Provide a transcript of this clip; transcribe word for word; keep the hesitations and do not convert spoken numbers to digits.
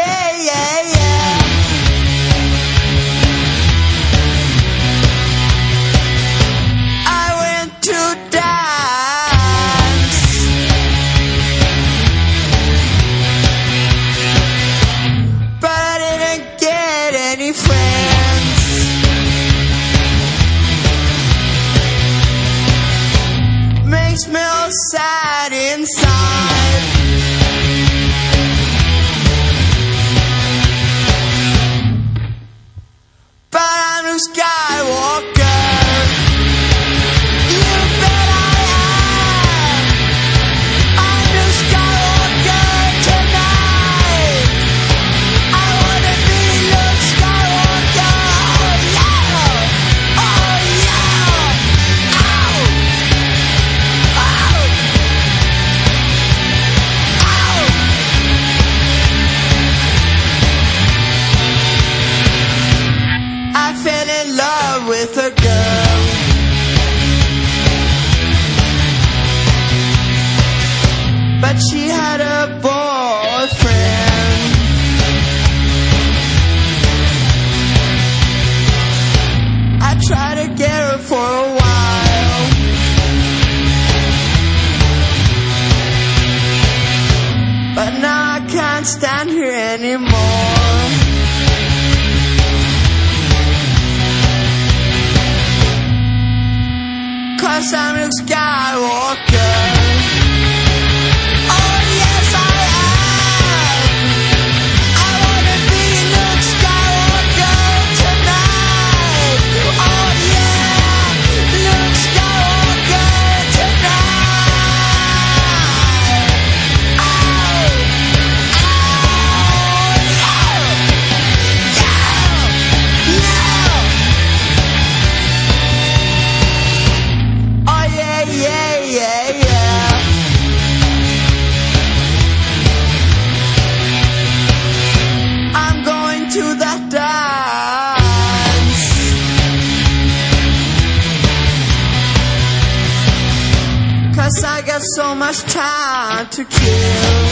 yeah, yeah, yeah. I went to dance, but I didn't get any friends. Makes me all sad inside. But I'm Luke Skywalker. You bet I am. I'm Luke Skywalker tonight. I wanna be Luke Skywalker. Oh yeah. Oh yeah. Ow. Ow. Ow. I fell in love with a girl, but she had a boyfriend. I tried to get her for a while, but now I can't stand here anymore. Cause I'm Luke Skywalker. Oh yes I am. I wanna be Luke Skywalker tonight. Oh yeah, Luke Skywalker tonight. Oh, oh, yeah, yeah, yeah. Oh yeah, yeah, yeah, yeah. I'm going to that dance, cause I got so much time to kill.